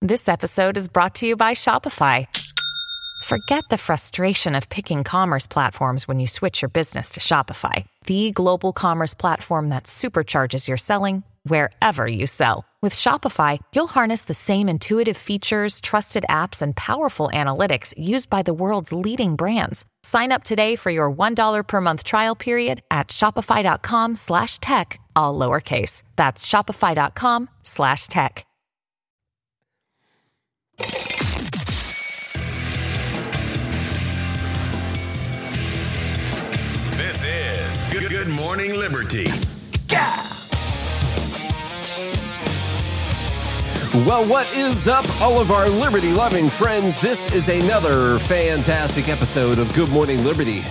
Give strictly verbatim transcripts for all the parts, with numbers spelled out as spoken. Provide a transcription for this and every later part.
This episode is brought to you by Shopify. Forget the frustration of picking commerce platforms when you switch your business to Shopify, the global commerce platform that supercharges your selling wherever you sell. With Shopify, you'll harness the same intuitive features, trusted apps, and powerful analytics used by the world's leading brands. Sign up today for your one dollar per month trial period at shopify.com slash tech, all lowercase. That's shopify.com slash tech. This is Good, Good Morning Liberty. Yeah! Well, what is up, all of our liberty-loving friends? This is another fantastic episode of Good Morning Liberty.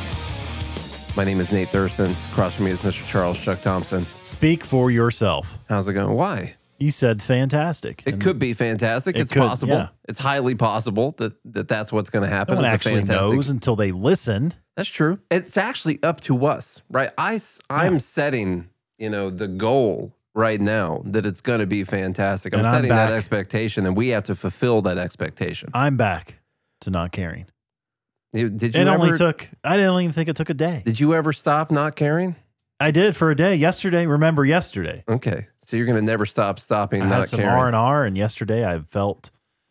My name is Nate Thurston. Across from me is Mister Charles Chuck Thompson. Speak for yourself. How's it going? Why? You said fantastic. It could be fantastic. It it's could, possible. yeah. It's highly possible that, that that's what's going to happen. No one It's a actually fantastic... knows until they listen. That's true. It's actually up to us, right? I, I'm Yeah. setting, you know, the goal right now that it's going to be fantastic. I'm And I'm setting that back. expectation, and we have to fulfill that expectation. I'm back to not caring. You- Did you It ever, only took, I didn't even think it took a day. Did you ever stop not caring? I did for a day. Yesterday, remember yesterday? Okay, so you're going to never stop stopping I not had some caring. R and R, and yesterday I felt,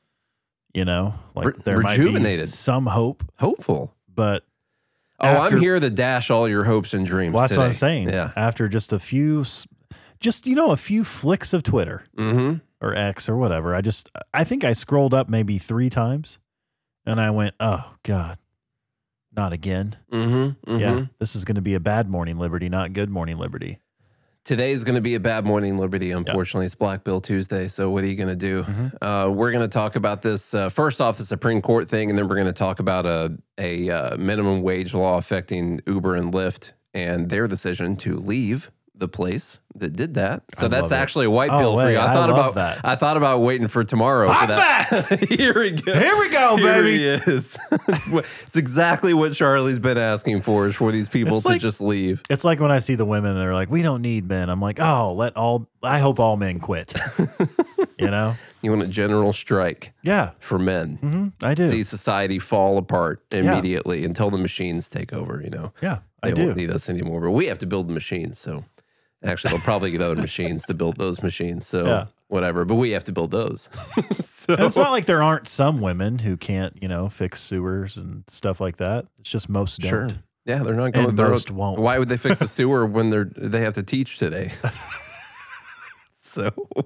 you know, like Re- there might rejuvenated. be some hope, Hopeful. but Oh, after- I'm here to dash all your hopes and dreams. well, that's today. what I'm saying. Yeah. After just a few, s- just, you know, a few flicks of Twitter Mm-hmm. or X or whatever, I just, I think I scrolled up maybe three times and I went, oh, God. Not again. Mm-hmm. Mm-hmm. Yeah, this is going to be a bad morning Liberty, not good morning Liberty. Today's going to be a bad morning, Liberty. Unfortunately, it's Black Bill Tuesday. So what are you going to do? Mm-hmm. Uh, we're going to talk about this uh, first off, the Supreme Court thing, and then we're going to talk about a a uh, minimum wage law affecting Uber and Lyft and their decision to leave the place that did that. So I that's love it. actually a white Oh, pill for wait, you. I I thought love about that. I thought about waiting for tomorrow. I'm for that. Here we go. Here we go, Here baby. he is. it's, what- it's exactly what Charlie's been asking for, is for these people It's to like- just leave. It's like when I see the women, they're like, we don't need men. I'm like, oh, let all, I hope all men quit. You know? You want a general strike Yeah, for men. hmm I do. See society fall apart immediately until the machines take over, you know. yeah, They I do. won't need us anymore. But we have to build the machines, so actually they'll probably get other machines to build those machines. So Yeah. whatever. But we have to build those. so And it's not like there aren't some women who can't, you know, fix sewers and stuff like that. It's just most don't. sure. Yeah, they're not going And they're- most won't. Why would they fix a sewer when they're they have to teach today? so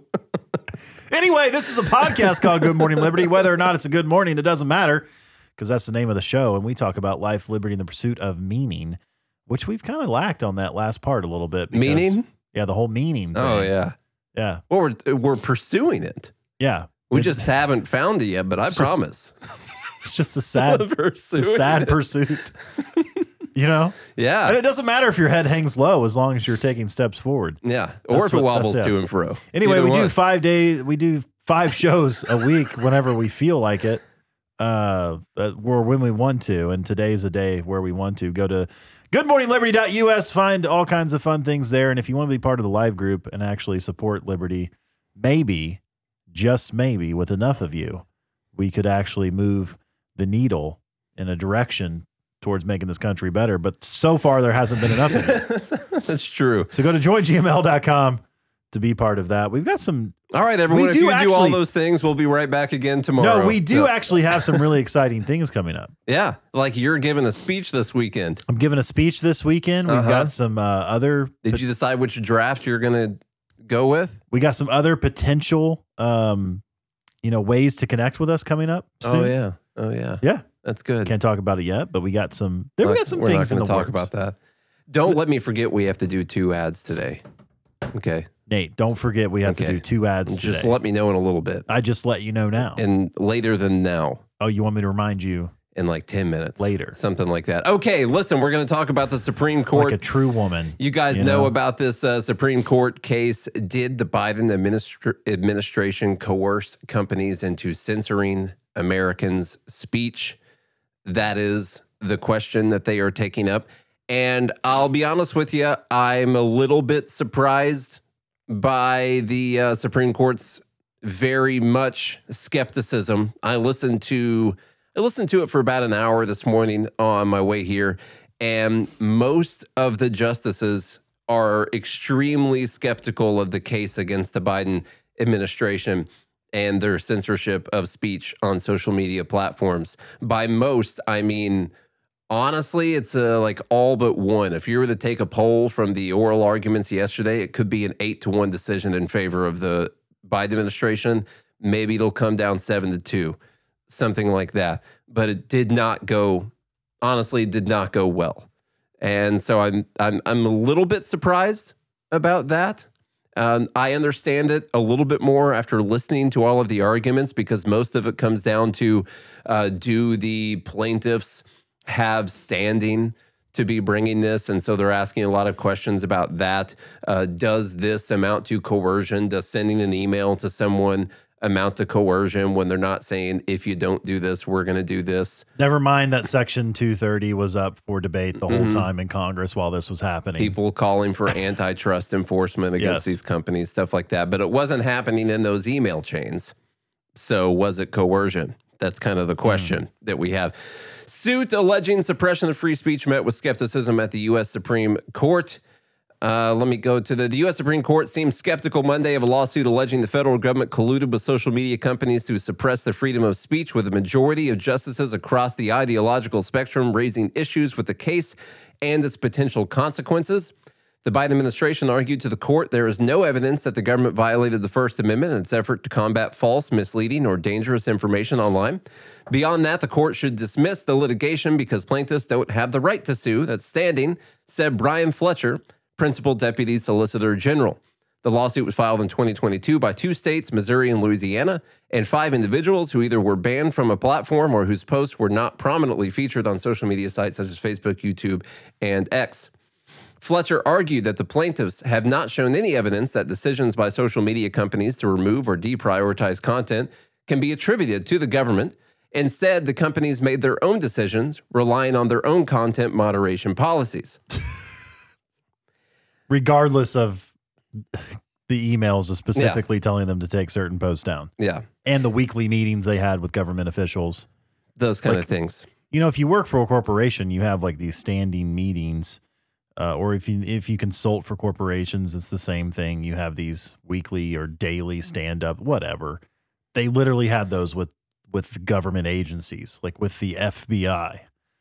Anyway, this is a podcast called Good Morning Liberty. Whether or not it's a good morning, it doesn't matter because that's the name of the show. And we talk about life, liberty, and the pursuit of meaning, which we've kind of lacked on that last part a little bit. because- Meaning? Yeah, the whole meaning thing. Oh yeah. Yeah. Well, we're we're pursuing it. Yeah. We It- just haven't found it yet, but I It's just- promise. It's just a sad, it's a Pursuing sad it. pursuit. You know? Yeah. And it doesn't matter if your head hangs low as long as you're taking steps forward. Yeah, or That's if it what- wobbles that's it. to and fro. Anyway, Either we do one. five days, we do five shows a week whenever we feel like it, uh, uh, or when we want to. And today's a day where we want to. Go to good morning liberty dot U S, find all kinds of fun things there. And if you want to be part of the live group and actually support Liberty, maybe, just maybe, with enough of you, we could actually move the needle in a direction towards making this country better. But so far, there hasn't been enough of it. That's true. So go to join G M L dot com to be part of that. We've got some. All right, everyone. We If do you do all actually- those things, we'll be right back again tomorrow. No, we do So- actually have some really exciting things coming up. Yeah, like you're giving a speech this weekend. I'm giving a speech this weekend. We've Uh-huh. got some uh, other. Did you decide which draft you're going to go with? We got some other potential, um, you know, ways to connect with us coming up soon. Oh yeah, oh yeah, Yeah. that's good. Can't talk about it yet, but we got some. There, we Not- got some We're things not in going the to talk works. about that. Don't let me forget we have to do two ads today. Okay, Nate, don't forget we have Okay. to do two ads just today. let me know in a little bit, I just let you know now. and later than now. Oh, you want me to remind you In like ten minutes. Later. Something like that. Okay, listen, we're going to talk about the Supreme Court. like a true woman? You guys you know, know? about this uh, Supreme Court case. Did the Biden administra- administration coerce companies into censoring Americans' speech? That is the question that they are taking up. And I'll be honest with you, I'm a little bit surprised by the uh, Supreme Court's very much skepticism. I listened to I listened to it for about an hour this morning on my way here, and most of the justices are extremely skeptical of the case against the Biden administration and their censorship of speech on social media platforms. By most, I mean, honestly, it's uh, like all but one. If you were to take a poll from the oral arguments yesterday, it could be an eight to one decision in favor of the Biden administration. Maybe it'll come down seven to two, something like that. But it did not go, honestly, did not go well. And so I'm I'm I'm a little bit surprised about that. Um, I understand it a little bit more after listening to all of the arguments, because most of it comes down to uh, do the plaintiffs have standing to be bringing this? And so they're asking a lot of questions about that. Uh, does this amount to coercion? Does sending an email to someone amount to coercion when they're not saying, if you don't do this, we're going to do this? Never mind that Section two thirty was up for debate the whole Mm-hmm. time in Congress while this was happening. People calling for antitrust enforcement against Yes. these companies, stuff like that. But it wasn't happening in those email chains. So was it coercion? That's kind of the question mm. that we have. Suit alleging suppression of free speech met with skepticism at the U S Supreme Court. Uh, let me go to the, the U S Supreme Court seemed skeptical Monday of a lawsuit alleging the federal government colluded with social media companies to suppress the freedom of speech, with a majority of justices across the ideological spectrum raising issues with the case and its potential consequences. The Biden administration argued to the court there is no evidence that the government violated the First Amendment in its effort to combat false, misleading, or dangerous information online. Beyond that, the court should dismiss the litigation because plaintiffs don't have the right to sue. That's standing, said Brian Fletcher, Principal Deputy Solicitor General. The lawsuit was filed in twenty twenty-two by two states, Missouri and Louisiana, and five individuals who either were banned from a platform or whose posts were not prominently featured on social media sites such as Facebook, YouTube, and X. Fletcher argued that the plaintiffs have not shown any evidence that decisions by social media companies to remove or deprioritize content can be attributed to the government. Instead, the companies made their own decisions, relying on their own content moderation policies. Regardless of the emails specifically yeah. telling them to take certain posts down. Yeah. And the weekly meetings they had with government officials. Those kind like, of things. You know, if you work for a corporation, you have like these standing meetings. Uh, or if you if you consult for corporations, it's the same thing. You have these weekly or daily stand-up, whatever. They literally had those with, with government agencies, like with the F B I.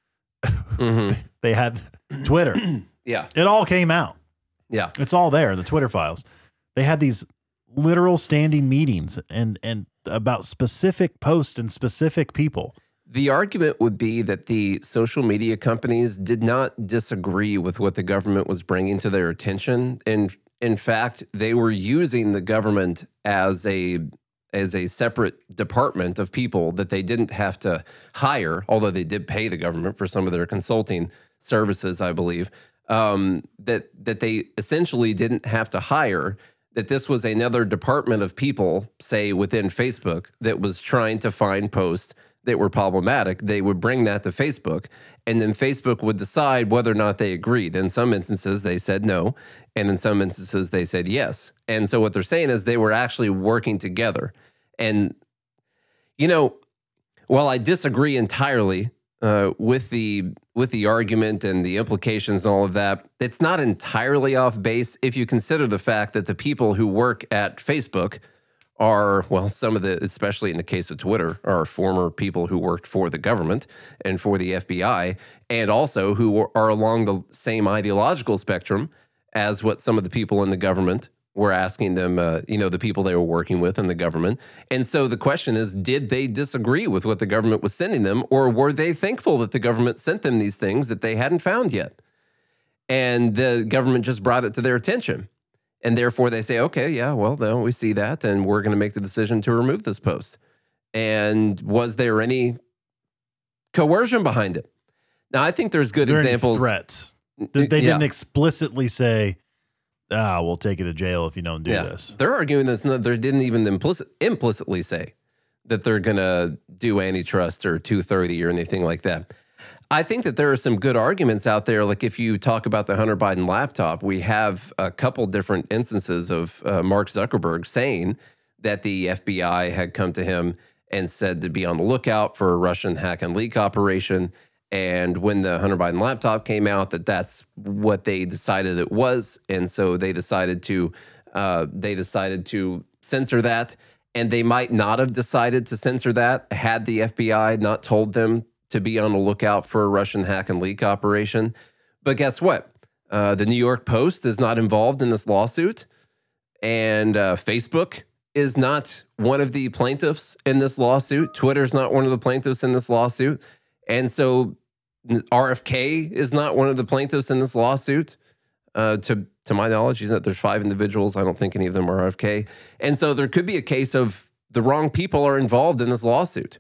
Mm-hmm. They had Twitter. Yeah. It all came out. Yeah. It's all there, the Twitter files. They had these literal standing meetings and and about specific posts and specific people. The argument would be that the social media companies did not disagree with what the government was bringing to their attention. And in fact, they were using the government as a as a separate department of people that they didn't have to hire, although they did pay the government for some of their consulting services, I believe, um, that that they essentially didn't have to hire, that this was another department of people, say within Facebook, that was trying to find posts that were problematic. They would bring that to Facebook, and then Facebook would decide whether or not they agreed. In some instances, they said no, and in some instances, they said yes. And so what they're saying is they were actually working together. And, you know, while I disagree entirely uh, with the with the argument and the implications and all of that, it's not entirely off base if you consider the fact that the people who work at Facebook are, well, some of the, especially in the case of Twitter, are former people who worked for the government and for the F B I, and also who are along the same ideological spectrum as what some of the people in the government were asking them, uh, you know, the people they were working with in the government. And so the question is, did they disagree with what the government was sending them, or were they thankful that the government sent them these things that they hadn't found yet? And the government just brought it to their attention. And therefore they say, okay, yeah, well, no, we see that, and we're going to make the decision to remove this post. And was there any coercion behind it? Now, I think there's good there examples. Any threats. They yeah. didn't explicitly say, ah, we'll take you to jail if you don't do yeah. this. They're arguing that they didn't even implicit, implicitly say that they're going to do antitrust or two thirty or anything like that. I think that there are some good arguments out there. Like if you talk about the Hunter Biden laptop, we have a couple different instances of uh, Mark Zuckerberg saying that the F B I had come to him and said to be on the lookout for a Russian hack and leak operation. And when the Hunter Biden laptop came out, that that's what they decided it was. And so they decided to uh, they decided to censor that. And they might not have decided to censor that had the F B I not told them to be on the lookout for a Russian hack and leak operation. But guess what? Uh, the New York Post is not involved in this lawsuit. And uh, Facebook is not one of the plaintiffs in this lawsuit. Twitter's not one of the plaintiffs in this lawsuit. And so R F K is not one of the plaintiffs in this lawsuit. Uh, to to my knowledge, he's not, there's five individuals. I don't think any of them are R F K. And so there could be a case of the wrong people are involved in this lawsuit.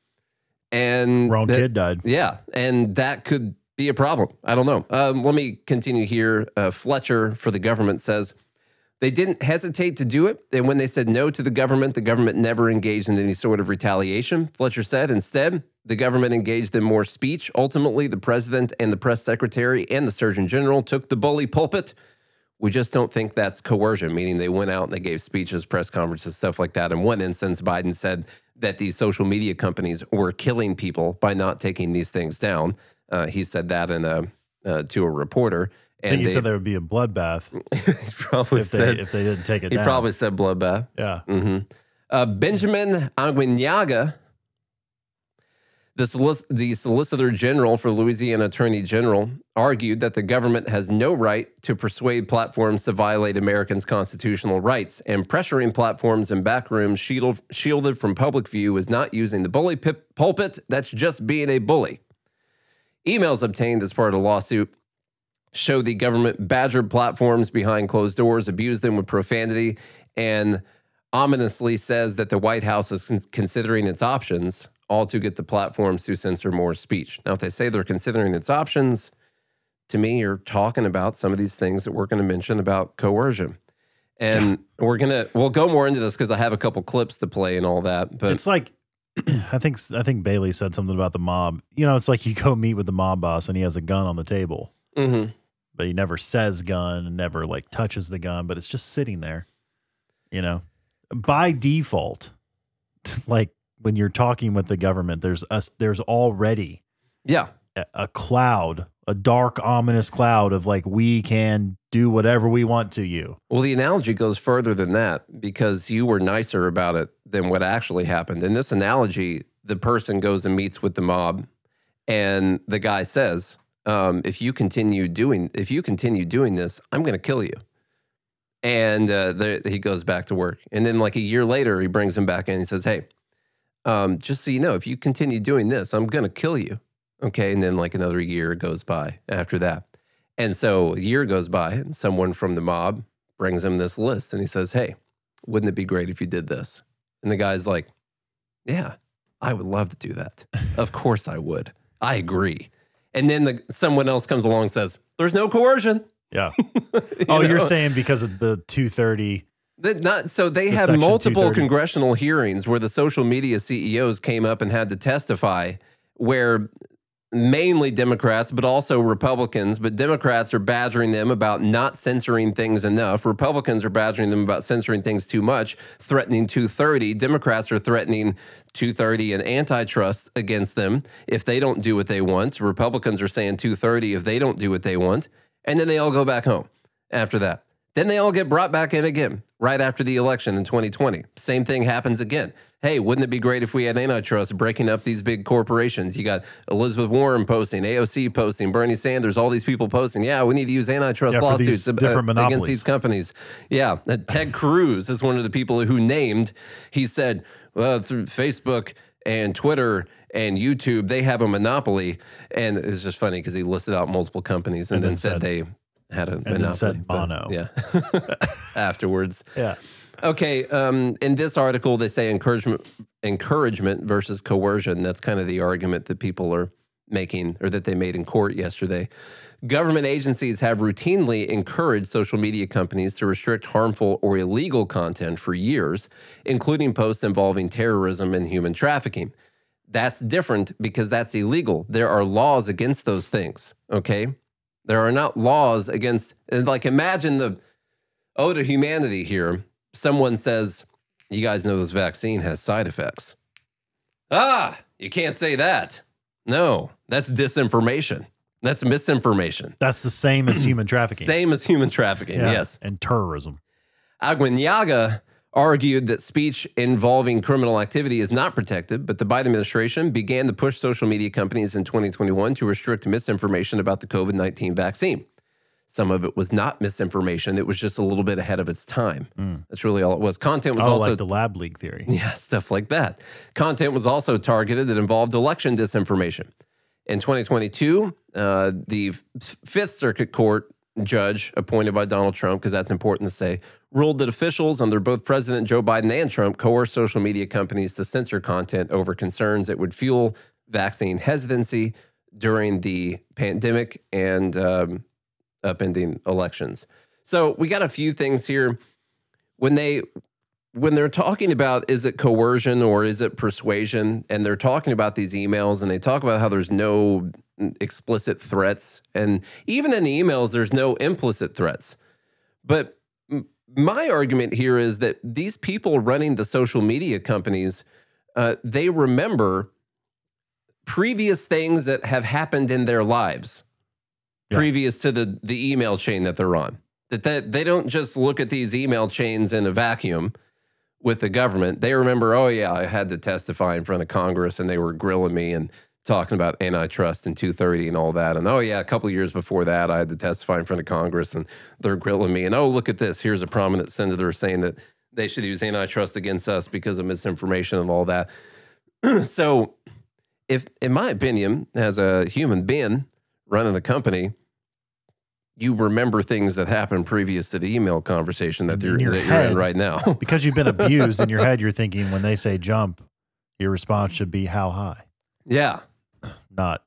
And wrong that, kid died. Yeah, and that could be a problem. I don't know. Um, let me continue here. Uh, Fletcher for the government says, they didn't hesitate to do it. And when they said no to the government, the government never engaged in any sort of retaliation, Fletcher said. Instead, the government engaged in more speech. Ultimately, the president and the press secretary and the surgeon general took the bully pulpit. We just don't think that's coercion, meaning they went out and they gave speeches, press conferences, stuff like that. In one instance, Biden said that these social media companies were killing people by not taking these things down. Uh, he said that in a, uh, to a reporter. I think he they, said there would be a bloodbath he probably if, said, they, if they didn't take it he down. He probably said bloodbath. Yeah. Mm-hmm. Uh, Benjamin Aguinaga, the, solic- the Solicitor General for Louisiana Attorney General, argued that the government has no right to persuade platforms to violate Americans' constitutional rights, and pressuring platforms in back rooms shielded, shielded from public view is not using the bully pip- pulpit. That's just being a bully. Emails obtained as part of the lawsuit show the government badgered platforms behind closed doors, abused them with profanity, and ominously says that the White House is con- considering its options, all to get the platforms to censor more speech. Now, if they say they're considering its options, to me, you're talking about some of these things that we're going to mention about coercion. And yeah. we're going to, we'll go more into this because I have a couple clips to play and all that. But it's like, I think, I think Bailey said something about the mob. You know, it's like you go meet with the mob boss and he has a gun on the table. Mm-hmm. But he never says gun and never like touches the gun, but it's just sitting there, you know, by default, like when you're talking with the government, there's us, there's already yeah a, a cloud, a dark, ominous cloud of like, we can do whatever we want to you. Well, the analogy goes further than that because you were nicer about it than what actually happened. In this analogy, the person goes and meets with the mob and the guy says, Um, if you continue doing, if you continue doing this, I'm going to kill you. And uh, there, he goes back to work. And then like a year later, he brings him back in and he says, hey, um, just so you know, if you continue doing this, I'm going to kill you. Okay. And then like another year goes by after that. And so a year goes by and someone from the mob brings him this list and he says, hey, wouldn't it be great if you did this? And the guy's like, yeah, I would love to do that. Of course I would. I agree. And then the, someone else comes along and says, there's no coercion. Yeah. you oh, know? You're saying because of the two thirty. That not, so they the had multiple congressional hearings where the social media C E Os came up and had to testify where mainly Democrats, but also Republicans, but Democrats are badgering them about not censoring things enough. Republicans are badgering them about censoring things too much, threatening two thirty. Democrats are threatening two thirty and antitrust against them if they don't do what they want. Republicans are saying two thirty if they don't do what they want. And then they all go back home after that. Then they all get brought back in again right after the election in twenty twenty. Same thing happens again. Hey, wouldn't it be great if we had antitrust breaking up these big corporations? You got Elizabeth Warren posting, A O C posting, Bernie Sanders, all these people posting. Yeah, we need to use antitrust yeah, lawsuits different uh, against these companies. Yeah, uh, Ted Cruz is one of the people who named, he said, well, through Facebook and Twitter and YouTube, they have a monopoly. And it's just funny because he listed out multiple companies and, and then, then said, said they had a and monopoly. Then said mono. Yeah. Afterwards. Yeah. Okay. Um, in this article, they say encouragement, encouragement versus coercion. That's kind of the argument that people are making or that they made in court yesterday. Government agencies have routinely encouraged social media companies to restrict harmful or illegal content for years, including posts involving terrorism and human trafficking. That's different because that's illegal. There are laws against those things, okay? There are not laws against, like imagine the ode to humanity here. Someone says, You guys know this vaccine has side effects. Ah, you can't say that. No, that's disinformation. That's misinformation. That's the same as human trafficking. Same as human trafficking, Yeah, yes. and terrorism. Aguinaldo argued that speech involving criminal activity is not protected, but the Biden administration began to push social media companies in twenty twenty-one to restrict misinformation about the COVID nineteen vaccine. Some of it was not misinformation. It was just a little bit ahead of its time. Mm. That's really all it was. Content was oh, also... like the lab leak theory. Yeah, stuff like that. Content was also targeted that involved election disinformation. In twenty twenty-two, uh, the Fifth Circuit Court judge appointed by Donald Trump, because that's important to say, ruled that officials under both President Joe Biden and Trump coerced social media companies to censor content over concerns that would fuel vaccine hesitancy during the pandemic and um, upending elections. So we got a few things here. When they when they're talking about is it coercion or is it persuasion, and they're talking about these emails and they talk about how there's no explicit threats, and even in the emails there's no implicit threats. But m- my argument here is that these people running the social media companies, uh, they remember previous things that have happened in their lives, yeah. previous to the the email chain that they're on. That that they don't just look at these email chains in a vacuum with the government. They remember, oh yeah, I had to testify in front of Congress and they were grilling me and talking about antitrust and two thirty and all that. And oh yeah, a couple of years before that, I had to testify in front of Congress and they're grilling me. And oh, look at this. Here's a prominent senator saying that they should use antitrust against us because of misinformation and all that. So if, in my opinion, as a human being running a company, you remember things that happened previous to the email conversation that, you're, that you're in right now. Because you've been abused in your head, you're thinking when they say jump, your response should be how high? Yeah. Not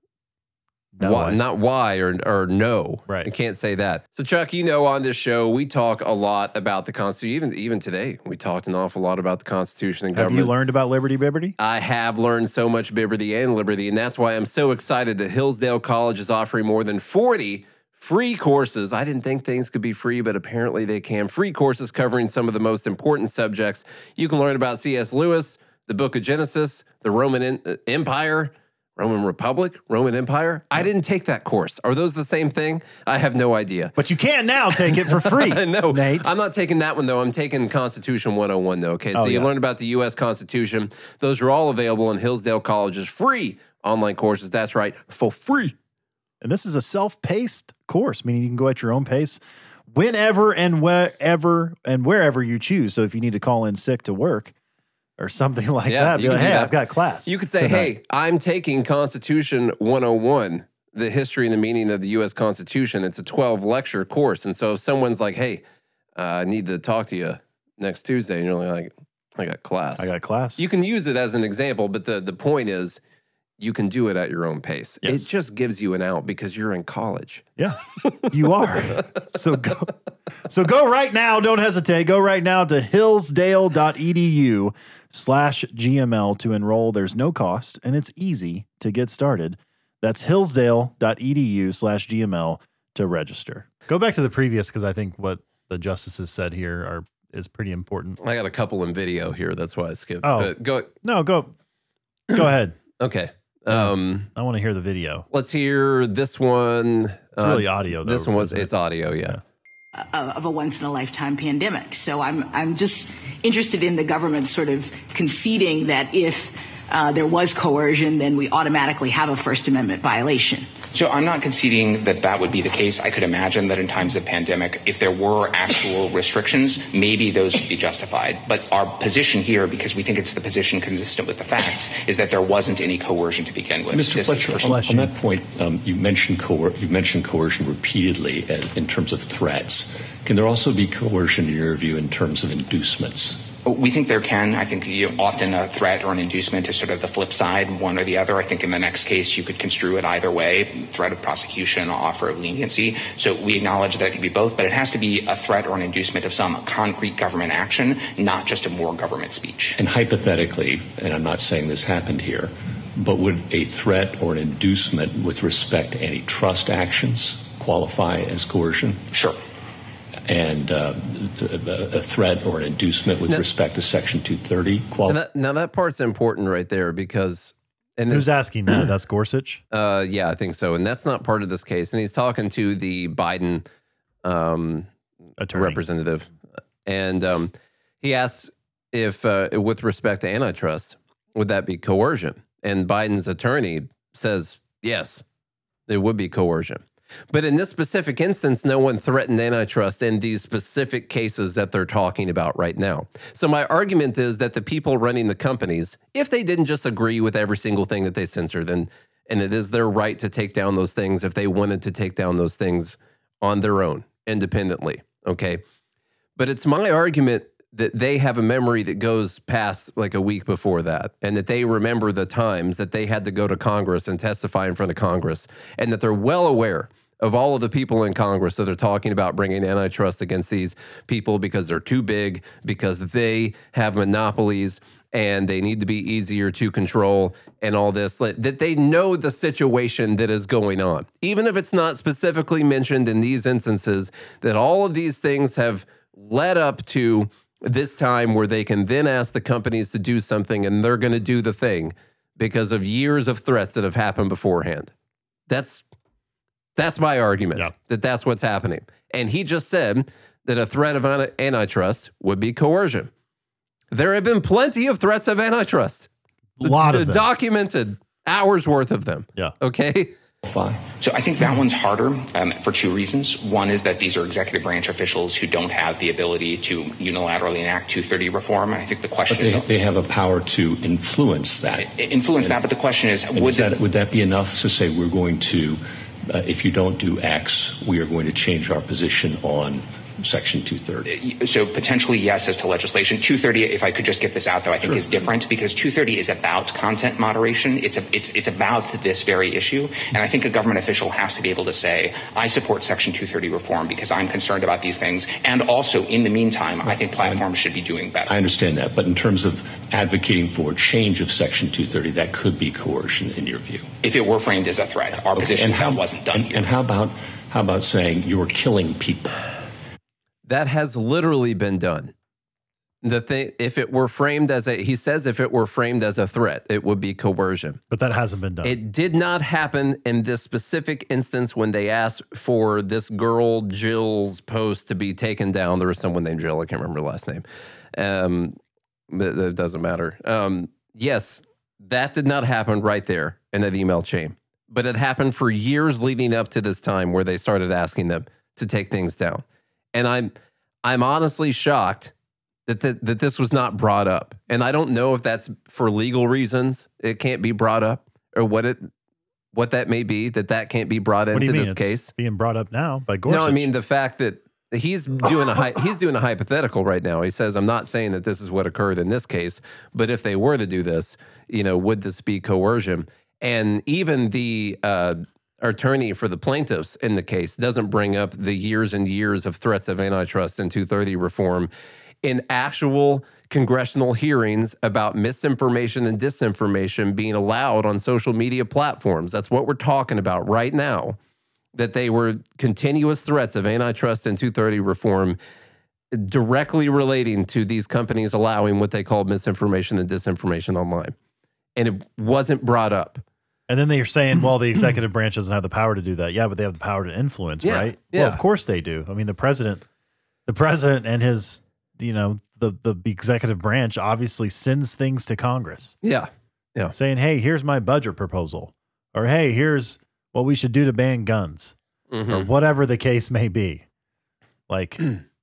no why, not why or, or no. Right. You can't say that. So, Chuck, you know, on this show, we talk a lot about the Constitution. Even, even today, we talked an awful lot about the Constitution and have government. Have you learned about liberty, Bibberty? I have learned so much Bibberty and liberty, and that's why I'm so excited that Hillsdale College is offering more than forty free courses. I didn't think things could be free, but apparently they can. Free courses covering some of the most important subjects. You can learn about C S Lewis, the Book of Genesis, the Roman in- Empire, Roman Republic, Roman Empire. I didn't take that course. Are those the same thing? I have no idea. But you can now take it for free. No, Nate. I'm not taking that one, though. I'm taking Constitution one oh one, though. Okay, so oh, you yeah. learn about the U S Constitution. Those are all available in Hillsdale College's free online courses. That's right, for free. And this is a self-paced course, meaning you can go at your own pace whenever and wherever and wherever you choose. So if you need to call in sick to work or something like yeah, that, be like, hey, that. I've got class. You could say, tonight. hey, I'm taking Constitution one oh one, the history and the meaning of the U S Constitution. It's a twelve lecture course. And so if someone's like, hey, uh, I need to talk to you next Tuesday, and you're like, I got class. I got class. You can use it as an example, but the, the point is, you can do it at your own pace. Yes. It just gives you an out because you're in college. Yeah, you are. So go, so go right now. Don't hesitate. Go right now to hillsdale.edu slash GML to enroll. There's no cost and it's easy to get started. That's hillsdale.edu slash GML to register. Go back to the previous because I think what the justices said here are is pretty important. I got a couple in video here. That's why I skipped. Oh, but go. No, go. Go ahead. Okay. Um, I want to hear the video. Let's hear this one. It's really uh, audio, though. This one was, it's audio, yeah. yeah. Of a once-in-a-lifetime pandemic. So I'm I'm just interested in the government sort of conceding that if uh, there was coercion, then we automatically have a First Amendment violation. So I'm not conceding that that would be the case. I could imagine that in times of pandemic, if there were actual restrictions, maybe those would be justified. But our position here, because we think it's the position consistent with the facts, is that there wasn't any coercion to begin with. Mister Fletcher, on, on that point, um, you mentioned coer- you mentioned coercion repeatedly as, in terms of threats. Can there also be coercion, in your view, in terms of inducements? We think there can. I think you know, often a threat or an inducement is sort of the flip side, one or the other. I think in the next case, you could construe it either way, threat of prosecution, offer of leniency. So we acknowledge that it can be both, but it has to be a threat or an inducement of some concrete government action, not just a more government speech. And hypothetically, and I'm not saying this happened here, but would a threat or an inducement with respect to antitrust actions qualify as coercion? Sure. and uh, a threat or an inducement with now, respect to Section two thirty. Quali- now, that, now that part's important right there because... And who's asking that? That's Gorsuch? Uh, yeah, I think so. And that's not part of this case. And he's talking to the Biden um, Attorney. representative. And um, he asks if, uh, with respect to antitrust, would that be coercion? And Biden's attorney says, yes, it would be coercion. But in this specific instance, no one threatened antitrust in these specific cases that they're talking about right now. So my argument is that the people running the companies, if they didn't just agree with every single thing that they censored, and, and it is their right to take down those things if they wanted to take down those things on their own, independently, okay? But it's my argument that they have a memory that goes past like a week before that, and that they remember the times that they had to go to Congress and testify in front of Congress, and that they're well aware of all of the people in Congress that are talking about bringing antitrust against these people because they're too big, because they have monopolies, and they need to be easier to control and all this, that they know the situation that is going on. Even if it's not specifically mentioned in these instances, that all of these things have led up to this time where they can then ask the companies to do something and they're going to do the thing because of years of threats that have happened beforehand. That's that's my argument, yeah. that that's what's happening. And he just said that a threat of antitrust would be coercion. There have been plenty of threats of antitrust. A lot the, of the them. Documented hours worth of them. Yeah. Okay. So I think that one's harder um, for two reasons. One is that these are executive branch officials who don't have the ability to unilaterally enact two thirty reform. And I think the question but they, is... they have a power to influence that. Influence and, that, but the question is... Would, is that, would that be enough to say we're going to, uh, if you don't do X, we are going to change our position on Section two thirty? So potentially yes as to legislation. two thirty, if I could just get this out, though, I think sure. is different because two thirty is about content moderation. It's a, it's it's about this very issue. And I think a government official has to be able to say, I support Section two thirty reform because I'm concerned about these things. And also, in the meantime, I think platforms should be doing better. I understand that. But in terms of advocating for change of Section two thirty, that could be coercion in your view. If it were framed as a threat, our okay. position and how, that wasn't done and, here. And how about how about saying you're killing people? That has literally been done. The thing, if it were framed as a, he says if it were framed as a threat, it would be coercion. But that hasn't been done. It did not happen in this specific instance when they asked for this girl Jill's post to be taken down. There was someone named Jill, I can't remember her last name. Um, but it doesn't matter. Um, yes, that did not happen right there in that email chain. But it happened for years leading up to this time where they started asking them to take things down. And I'm I'm honestly shocked that, that that this was not brought up. And I don't know if that's for legal reasons. It can't be brought up or what it what that may be, that that can't be brought what into do you mean? this It's case. being brought up now by Gorsuch. No, I mean the fact that he's doing a hy- he's doing a hypothetical right now. He says, I'm not saying that this is what occurred in this case, but if they were to do this, you know, would this be coercion? And even the uh attorney for the plaintiffs in the case doesn't bring up the years and years of threats of antitrust and two thirty reform in actual congressional hearings about misinformation and disinformation being allowed on social media platforms. That's what we're talking about right now, that they were continuous threats of antitrust and two thirty reform directly relating to these companies allowing what they call misinformation and disinformation online. And it wasn't brought up. And then they're saying, well, the executive branch doesn't have the power to do that. Yeah, but they have the power to influence, Yeah, right? yeah. Well, of course they do. I mean, the president, the president and his, you know, the, the executive branch obviously sends things to Congress. Yeah. Yeah. Saying, hey, here's my budget proposal. Or, hey, here's what we should do to ban guns. Mm-hmm. Or whatever the case may be. Like.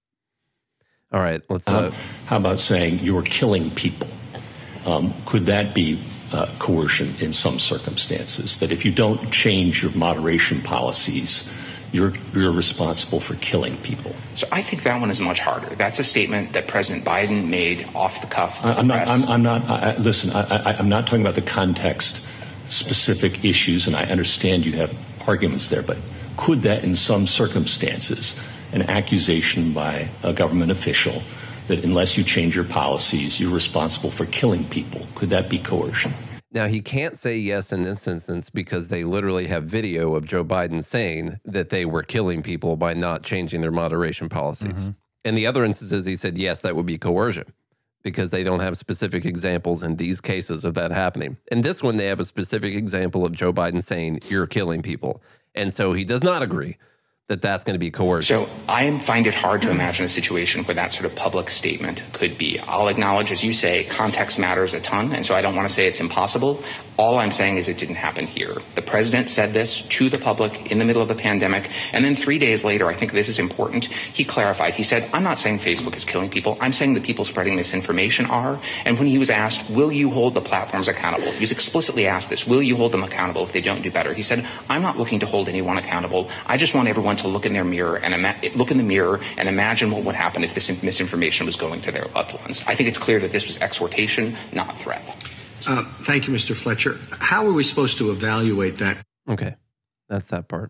All right. Let's. Uh, Uh, how about saying you're killing people? Um, could that be Uh, coercion in some circumstances, that if you don't change your moderation policies, you're you're responsible for killing people? So I think that one is much harder. That's a statement that President Biden made off the cuff. To I, I'm, the not, press. I'm, I'm not. I, I, listen, I, I, I'm not talking about the context, specific issues, and I understand you have arguments there. But could that, in some circumstances, an accusation by a government official that unless you change your policies, you're responsible for killing people, could that be coercion? Now, he can't say yes in this instance because they literally have video of Joe Biden saying that they were killing people by not changing their moderation policies. Mm-hmm. In the other instances, he said, yes, that would be coercion because they don't have specific examples in these cases of that happening. In this one, they have a specific example of Joe Biden saying, you're killing people. And so he does not agree that that's going to be coercion. So I find it hard to imagine a situation where that sort of public statement could be. I'll acknowledge, as you say, context matters a ton, and so I don't want to say it's impossible. All I'm saying is it didn't happen here. The president said this to the public in the middle of the pandemic, and then three days later, I think this is important, he clarified. He said, I'm not saying Facebook is killing people. I'm saying the people spreading misinformation are. And when he was asked, will you hold the platforms accountable? He was explicitly asked this, will you hold them accountable if they don't do better? He said, I'm not looking to hold anyone accountable. I just want everyone to look in their mirror and ima- look in the mirror and imagine what would happen if this misinformation was going to their loved ones. I think it's clear that this was exhortation, not threat. Uh, thank you, Mister Fletcher. How are we supposed to evaluate that? Okay, that's that part.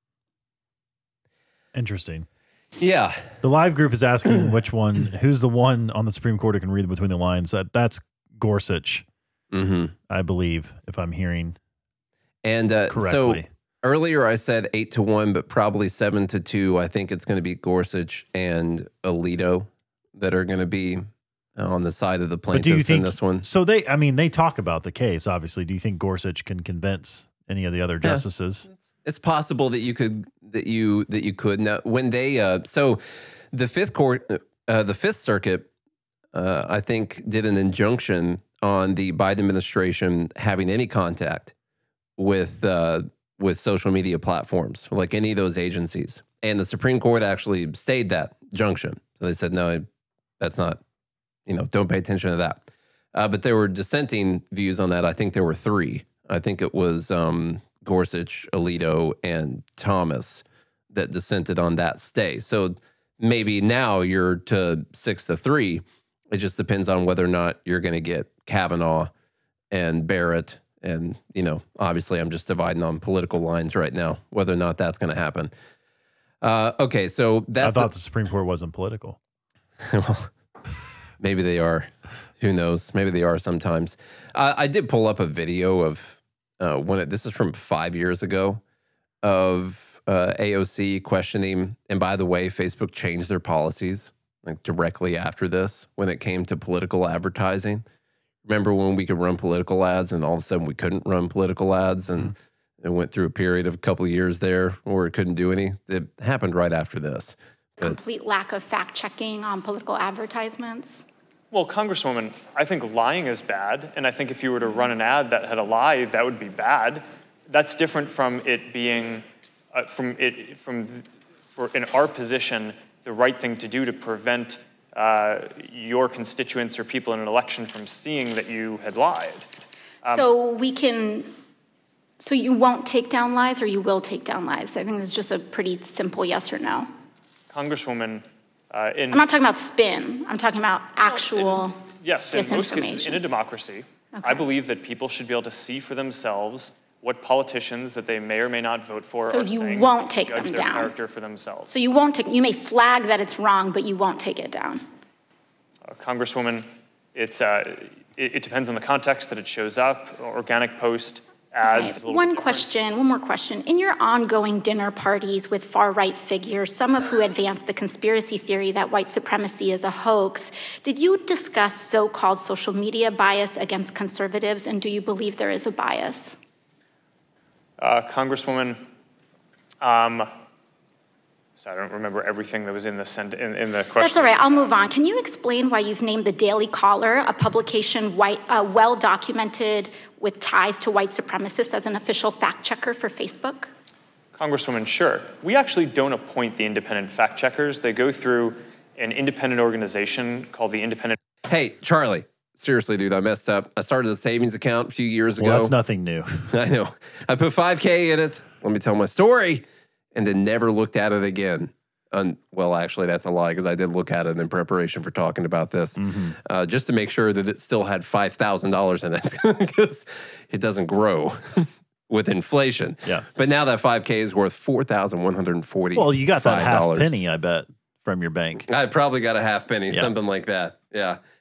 Interesting. Yeah. The live group is asking which one, who's the one on the Supreme Court who can read between the lines. That That's Gorsuch, Mm-hmm. I believe, if I'm hearing And uh, correctly. so earlier I said eight to one, but probably seven to two. I think it's going to be Gorsuch and Alito that are going to be on the side of the But do you plaintiffs think in this one. So they, I mean, they talk about the case. Obviously, do you think Gorsuch can convince any of the other justices? It's possible that you could that you that you could now when they uh, so the fifth court uh, the Fifth Circuit uh, I think did an injunction on the Biden administration having any contact with uh, with social media platforms like any of those agencies, and the Supreme Court actually stayed that injunction. So they said no, that's not, you know, don't pay attention to that. Uh, but there were dissenting views on that. I think there were three. I think it was um, Gorsuch, Alito, and Thomas that dissented on that stay. So maybe now you're to six to three. It just depends on whether or not you're going to get Kavanaugh and Barrett. And, you know, obviously I'm just dividing on political lines right now, whether or not that's going to happen. Uh, okay, so that's... I thought the, the Supreme Court wasn't political. Well, maybe they are. Who knows? Maybe they are sometimes. Uh, I did pull up a video of uh, when it, this is from five years ago of uh, A O C questioning. And by the way, Facebook changed their policies like directly after this when it came to political advertising. Remember when we could run political ads and all of a sudden we couldn't run political ads, and mm-hmm. it went through a period of a couple of years there where it couldn't do any? It happened right after this. But, complete lack of fact checking on political advertisements. Well, Congresswoman, I think lying is bad, and I think if you were to run an ad that had a lie, that would be bad. That's different from it being, uh, from it, from, for in our position, the right thing to do to prevent uh, your constituents or people in an election from seeing that you had lied. Um, so we can, so you won't take down lies, or you will take down lies? I think it's just a pretty simple yes or no. Congresswoman, Uh, in, I'm not talking about spin. I'm talking about actual in, yes, in most cases, in a democracy, okay. I believe that people should be able to see for themselves what politicians that they may or may not vote for so are you saying, won't take judge them their down. character for themselves. So you won't take. You may flag that it's wrong, but you won't take it down. Uh, Congresswoman, it's uh, it, it depends on the context that it shows up. Organic post. Ads, right. One question, one more question. In your ongoing dinner parties with far-right figures, some of who advance the conspiracy theory that white supremacy is a hoax, did you discuss so-called social media bias against conservatives, and do you believe there is a bias? Uh, Congresswoman, um, so I don't remember everything that was in the, sent- in, in the question. That's all right, I'll move on. Can you explain why you've named the Daily Caller, a publication white, uh, well-documented with ties to white supremacists, as an official fact checker for Facebook? Congresswoman, sure. We actually don't appoint the independent fact checkers. They go through an independent organization called the Independent. Hey, Charlie, seriously, dude, I messed up. I started a savings account a few years ago. Well, that's nothing new. I know. I put five K in it. Let me tell my story. And then never looked at it again. Um, well, actually, that's a lie, because I did look at it in preparation for talking about this, mm-hmm. uh, just to make sure that it still had five thousand dollars in it, because it doesn't grow with inflation. Yeah. But now that five K is worth four thousand one hundred forty dollars. Well, you got that half penny, I bet, from your bank. I probably got a half penny, yeah. something like that. Yeah.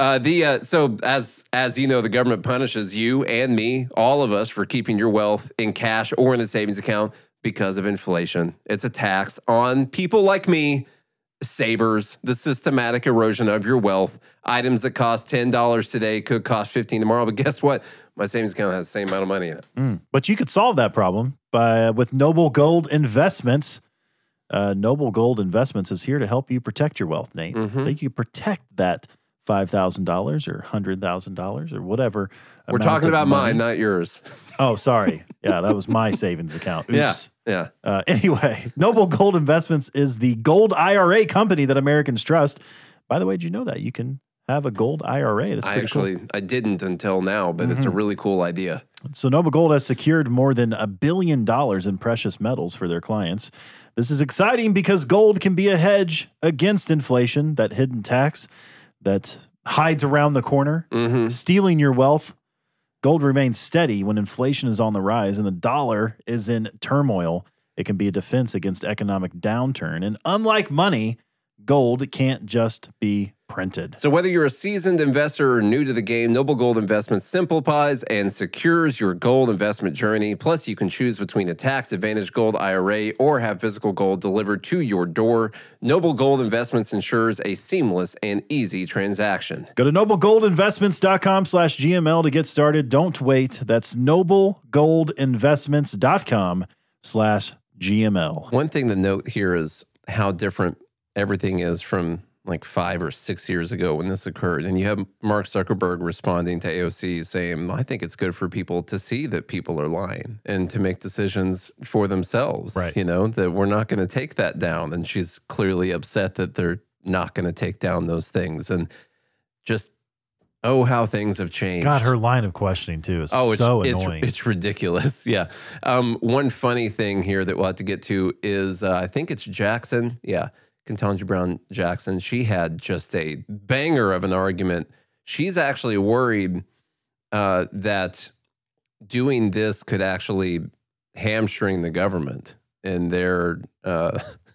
Uh, the uh, so as as you know, the government punishes you and me, all of us, for keeping your wealth in cash or in a savings account because of inflation. It's a tax on people like me, savers. The systematic erosion of your wealth. Items that cost ten dollars today could cost fifteen dollars tomorrow. But guess what? My savings account has the same amount of money in it. Mm. But you could solve that problem by with Noble Gold Investments. Uh, Noble Gold Investments is here to help you protect your wealth, Nate. Mm-hmm. They can protect that five thousand dollars or one hundred thousand dollars or whatever. We're talking about money. Mine, not yours. Oh, sorry. Yeah, that was my savings account. Oops. Yeah. yeah. Uh, anyway, Noble Gold Investments is the gold I R A company that Americans trust. By the way, did you know that you can have a gold I R A? That's I actually, cool. I didn't until now, but mm-hmm. it's a really cool idea. So Noble Gold has secured more than a billion dollars in precious metals for their clients. This is exciting because gold can be a hedge against inflation, that hidden tax that hides around the corner, mm-hmm. stealing your wealth. Gold remains steady when inflation is on the rise and the dollar is in turmoil. It can be a defense against economic downturn. And unlike money, gold can't just be printed. So whether you're a seasoned investor or new to the game, Noble Gold Investments simplifies and secures your gold investment journey. Plus, you can choose between a tax-advantaged gold I R A or have physical gold delivered to your door. Noble Gold Investments ensures a seamless and easy transaction. Go to noble gold investments dot com slash G M L to get started. Don't wait. That's noble gold investments dot com slash G M L. One thing to note here is how different everything is from like five or six years ago when this occurred. And you have Mark Zuckerberg responding to A O C saying, I think it's good for people to see that people are lying and to make decisions for themselves. Right. You know, that we're not going to take that down. And she's clearly upset that they're not going to take down those things. And just, oh, how things have changed. God, her line of questioning too is oh, it's, so it's, annoying. It's ridiculous. Yeah. Um, one funny thing here that we'll have to get to is uh, I think it's Jackson. Yeah. Ketanji Brown Jackson, she had just a banger of an argument. She's actually worried uh, that doing this could actually hamstring the government in their uh,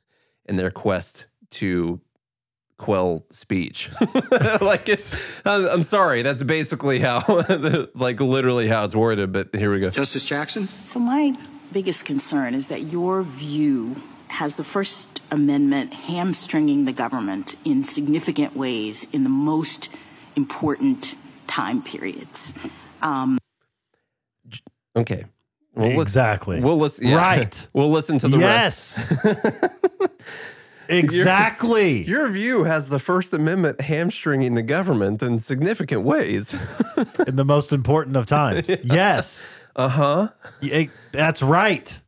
in their quest to quell speech. Like it's, I'm sorry, that's basically how, like literally how it's worded. But here we go. Justice Jackson. So my biggest concern is that your view has the First Amendment hamstringing the government in significant ways in the most important time periods. Um, okay. We'll exactly. Listen, we'll listen. Yeah. Right. We'll listen to the yes. rest. Exactly. Your, your view has the First Amendment hamstringing the government in significant ways. In the most important of times. Yeah. Yes. Uh-huh. Yeah, that's right.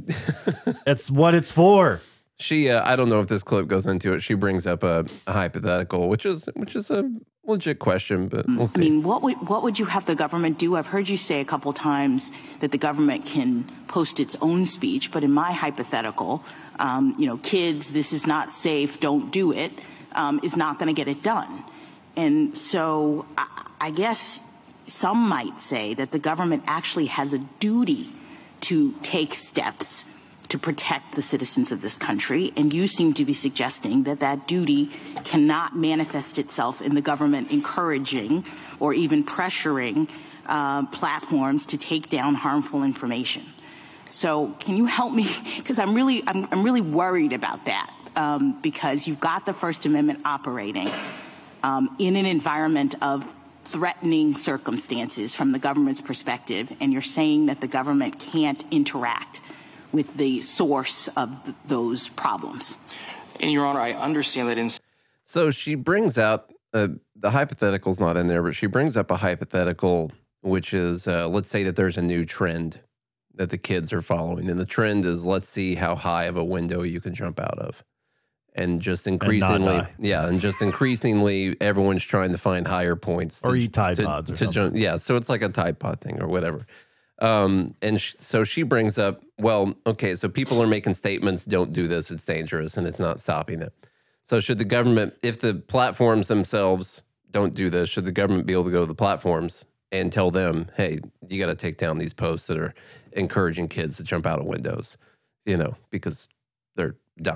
That's what it's for. She, uh, I don't know if this clip goes into it. She brings up a, a hypothetical, which is which is a legit question, but we'll see. I mean, what would what would you have the government do? I've heard you say a couple times that the government can post its own speech, but in my hypothetical, um, you know, kids, this is not safe, don't do it, um, is not going to get it done. And so I, I guess some might say that the government actually has a duty to take steps to protect the citizens of this country. And you seem to be suggesting that that duty cannot manifest itself in the government encouraging or even pressuring uh, platforms to take down harmful information. So can you help me? Because I'm really, I'm, I'm really worried about that um, because you've got the First Amendment operating um, in an environment of threatening circumstances from the government's perspective, and you're saying that the government can't interact with the source of th- those problems. And Your Honor, I understand that in... So she brings out, uh, the hypothetical's not in there, but she brings up a hypothetical, which is, uh, let's say that there's a new trend that the kids are following. And the trend is, let's see how high of a window you can jump out of. And just increasingly, and yeah, and just increasingly, everyone's trying to find higher points. Or to, eat Tide to, Pods or to something. Jump, yeah, so it's like a Tide Pod thing or whatever. Um, and sh- so she brings up, well, okay, so people are making statements, don't do this, it's dangerous, and it's not stopping it. So should the government, if the platforms themselves don't do this, should the government be able to go to the platforms and tell them, hey, you got to take down these posts that are encouraging kids to jump out of windows, you know, because they're dying.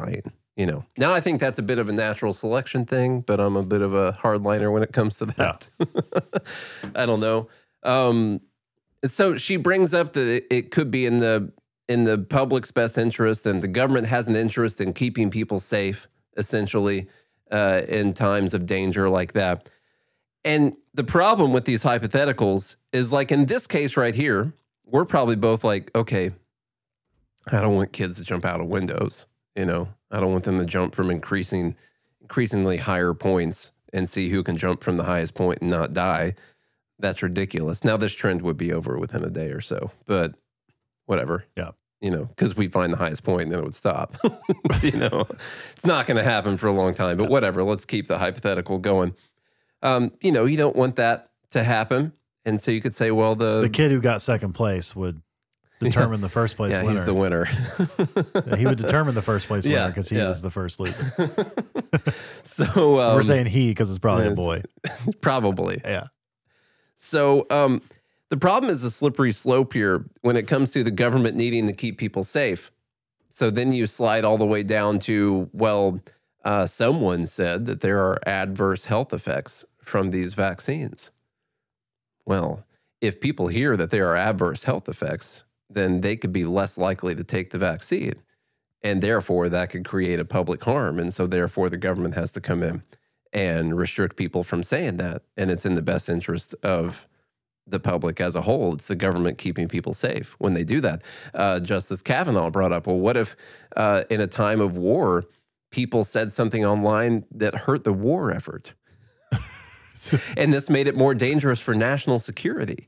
You know, now I think that's a bit of a natural selection thing, but I'm a bit of a hardliner when it comes to that. Yeah. I don't know. Um, so she brings up that it could be in the in the public's best interest, and the government has an interest in keeping people safe, essentially, uh, in times of danger like that. And the problem with these hypotheticals is, like in this case right here, we're probably both like, okay, I don't want kids to jump out of windows. You know, I don't want them to jump from increasing, increasingly higher points and see who can jump from the highest point and not die. That's ridiculous. Now, this trend would be over within a day or so, but whatever. Yeah. You know, because we'd find the highest point and then it would stop. You know, it's not going to happen for a long time, but whatever. Let's keep the hypothetical going. Um, you know, you don't want that to happen. And so you could say, well, the... The kid who got second place would determine yeah. the first place yeah, winner. he's the winner. Yeah, he would determine the first place winner Yeah, because he yeah. was the first loser. So um, we're saying he because it's probably a boy. Probably. Yeah. So um, the problem is the slippery slope here when it comes to the government needing to keep people safe. So then you slide all the way down to, well, uh, someone said that there are adverse health effects from these vaccines. Well, if people hear that there are adverse health effects, then they could be less likely to take the vaccine. And therefore, that could create a public harm. And so therefore, the government has to come in and restrict people from saying that. And it's in the best interest of the public as a whole. It's the government keeping people safe when they do that. Uh, Justice Kavanaugh brought up, well, what if uh, in a time of war, people said something online that hurt the war effort? And this made it more dangerous for national security.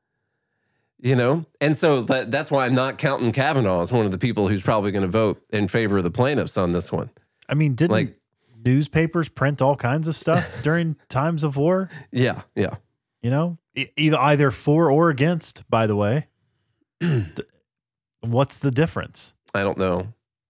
You know, and so that, that's why I'm not counting Kavanaugh as one of the people who's probably going to vote in favor of the plaintiffs on this one. I mean, didn't like, newspapers print all kinds of stuff during times of war? Yeah, yeah. You know, e- either either for or against, by the way. What's the difference? I don't know.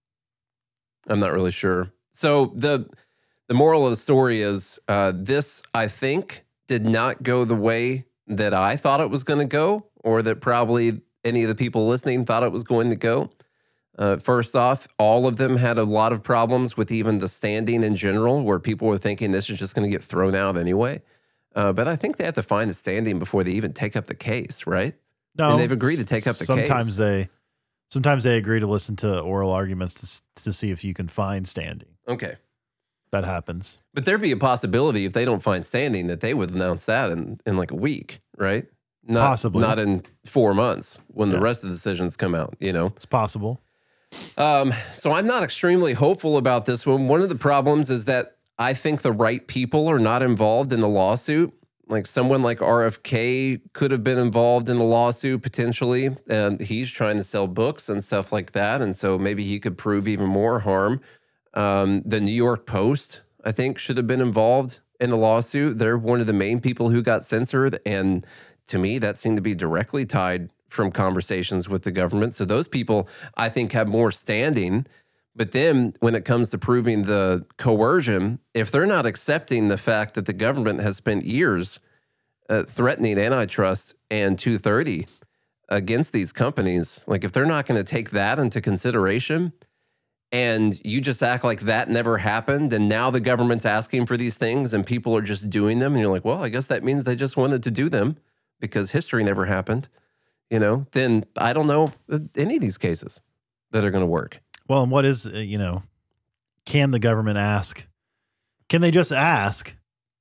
I'm not really sure. So the the moral of the story is uh, this, I think, did not go the way that I thought it was going to go, or that probably any of the people listening thought it was going to go. Uh, first off, all of them had a lot of problems with even the standing in general, where people were thinking this is just going to get thrown out anyway. Uh, but I think they have to find a standing before they even take up the case, right? No, and they've agreed to take up the sometimes case. Sometimes they, sometimes they agree to listen to oral arguments to to see if you can find standing. Okay. That happens. But there'd be a possibility if they don't find standing that they would announce that in, in like a week, right? Not, Possibly. Not in four months when Yeah. the rest of the decisions come out, you know? It's possible. Um, so I'm not extremely hopeful about this one. One of the problems is that I think the right people are not involved in the lawsuit. Like someone like R F K could have been involved in a lawsuit potentially, and he's trying to sell books and stuff like that. And so maybe he could prove even more harm. Um, the New York Post, I think, should have been involved in the lawsuit. They're one of the main people who got censored. And to me, that seemed to be directly tied from conversations with the government. So those people, I think, have more standing. But then when it comes to proving the coercion, if they're not accepting the fact that the government has spent years uh, threatening antitrust and two thirty against these companies, like if they're not going to take that into consideration, and you just act like that never happened, and now the government's asking for these things and people are just doing them, and you're like, well, I guess that means they just wanted to do them because history never happened, you know, then I don't know any of these cases that are going to work. Well, and what is, uh, you know, can the government ask? Can they just ask?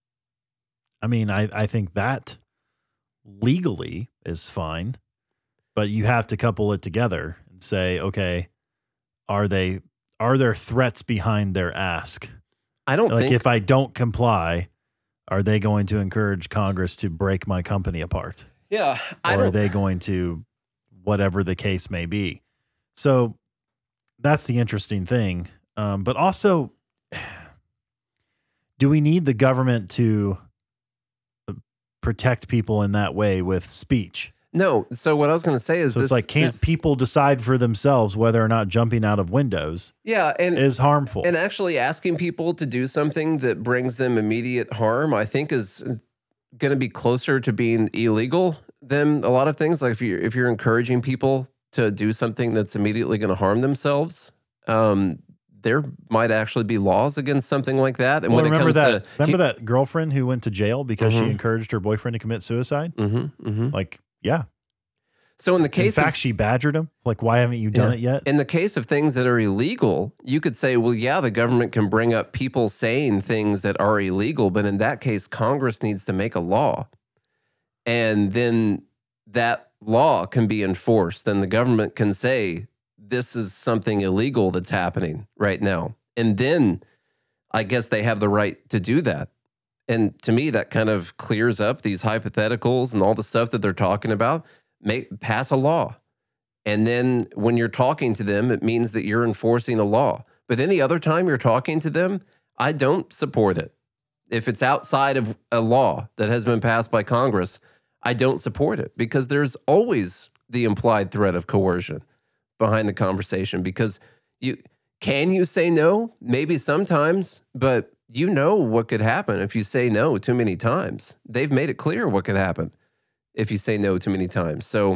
I mean, I, I think that legally is fine, but you have to couple it together and say, okay, are they... Are there threats behind their ask? I don't like think... if I don't comply, are they going to encourage Congress to break my company apart? Yeah. I or don't... are they going to, whatever the case may be? So that's the interesting thing. Um, but also, do we need the government to protect people in that way with speech? No. So what I was going to say is, so this, it's like, can't this, people decide for themselves whether or not jumping out of windows yeah, and, is harmful? And actually asking people to do something that brings them immediate harm, I think, is going to be closer to being illegal than a lot of things. Like if you're, if you're encouraging people to do something that's immediately going to harm themselves, um, there might actually be laws against something like that. And well, when it remember comes that, to remember that girlfriend who went to jail because Mhm. she encouraged her boyfriend to commit suicide? Mm-hmm, mm-hmm. Like, yeah. So in the case in fact, of, she badgered him. Like, why haven't you done Yeah. it yet? In the case of things that are illegal, you could say, well, yeah, the government can bring up people saying things that are illegal, but in that case, Congress needs to make a law. And then that law can be enforced, and the government can say, this is something illegal that's happening right now. And then I guess they have the right to do that. And to me, that kind of clears up these hypotheticals and all the stuff that they're talking about. Make, pass a law. And then when you're talking to them, it means that you're enforcing a law. But any other time you're talking to them, I don't support it. If it's outside of a law that has been passed by Congress, I don't support it because there's always the implied threat of coercion behind the conversation. Because you can you say no? Maybe sometimes, but you know what could happen if you say no too many times. They've made it clear what could happen if you say no too many times. So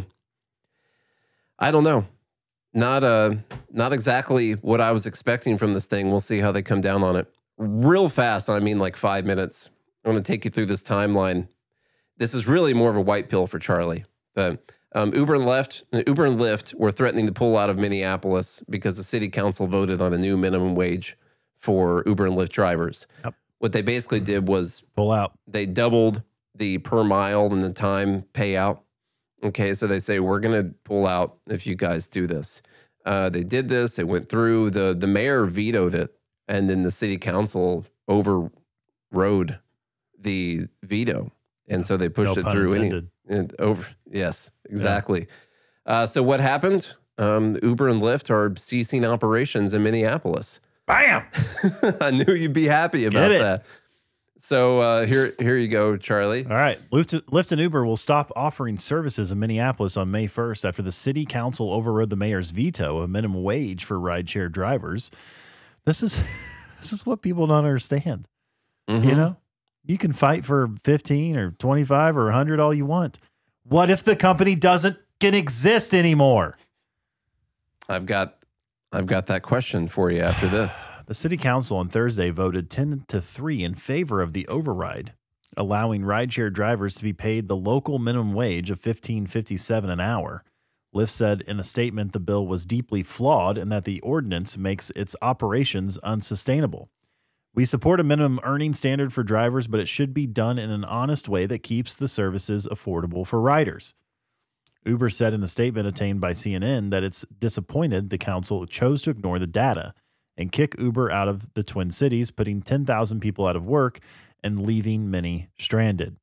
I don't know. Not uh, not exactly what I was expecting from this thing. We'll see how they come down on it. Real fast, I mean like five minutes. I'm going to take you through this timeline. This is really more of a white pill for Charlie. But um, Uber and Lyft, Uber and Lyft were threatening to pull out of Minneapolis because the city council voted on a new minimum wage for Uber and Lyft drivers. Yep. What they basically did was pull out. They doubled the per mile and the time payout. Okay, so they say, we're going to pull out if you guys do this. Uh, they did this. It went through. The, the mayor vetoed it, and then the city council overrode the veto. And so they pushed No it pun through. intended. Any, and over. Yes, exactly. Yeah. Uh, so what happened? Um, Uber and Lyft are ceasing operations in Minneapolis. Bam! I knew you'd be happy about Get it. that. So uh, here, here you go, Charlie. All right. Lyft, Lyft and Uber will stop offering services in Minneapolis on May first after the city council overrode the mayor's veto of minimum wage for rideshare drivers. This is this is what people don't understand. Mm-hmm. You know, you can fight for fifteen or twenty-five or one hundred all you want. What if the company doesn't can exist anymore? I've got I've got that question for you after this. The city council on Thursday voted ten to three in favor of the override, allowing rideshare drivers to be paid the local minimum wage of fifteen fifty-seven an hour. Lyft said in a statement the bill was deeply flawed and that the ordinance makes its operations unsustainable. We support a minimum earning standard for drivers, but it should be done in an honest way that keeps the services affordable for riders. Uber said in the statement obtained by C N N that it's disappointed the council chose to ignore the data and kick Uber out of the Twin Cities, putting ten thousand people out of work and leaving many stranded.